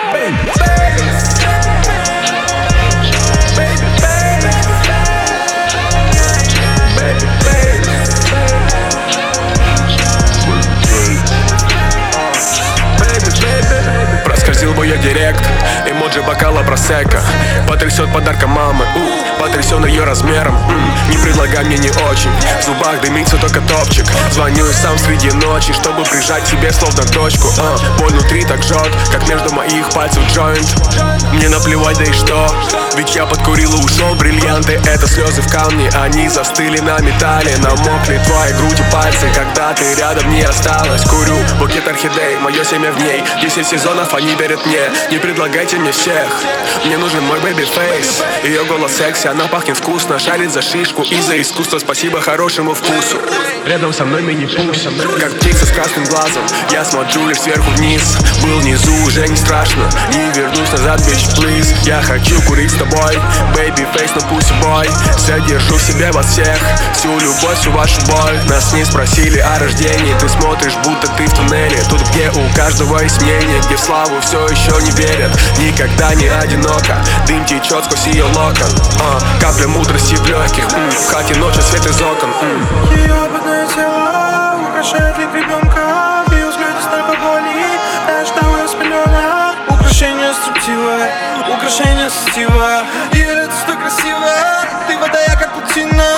Проскользил бы я директ, эмоджи бокала просека. Потрясет подарка мамы, потрясен ее размером. Не предлагай мне не очень, в зубах дымится только топчик. Звоню и сам среди ночи, чтобы прижать себе словно дочку. Боль внутри так жжет, как между моих пальцев джойнт. Мне наплевать, да и что, ведь я подкурил и ушел. Бриллианты — это слезы в камне, они застыли на металле. Намокли твои груди пальцы, когда ты рядом не осталась. Курю букет орхидей, мое семя в ней. 10 сезонов они верят мне, не предлагайте мне всех. Мне нужен мой бэби-фейс. Ее голос секси, она пахнет вкусно. Шарит за шишку и за искусство, спасибо хорошему вкусу. Рядом со мной мини-пусь, как птица с красным глазом. Я смотрю лишь сверху вниз. Был внизу, уже не страшно. Не вернусь назад, bitch, please. Я хочу курить с тобой, baby-face, но pussy boy. Содержу в себе вас всех, всю любовь, всю вашу боль. Нас не спросили о рождении, ты смотришь, будто ты в туннеле. Тут, где у каждого есть мнение, где в славу все еще не верят. Никогда не одиноко, дым течет сквозь ее локон. Капля мудрости в легких, в хате ночью свет из окон. Ее опытное тело украшает лик ребенка. В ее взгляде столько боли, я ждал ее с пелена. Украшение строптивое, украшение стива. Ее лицо столь красивое, ты вода, я как паутина.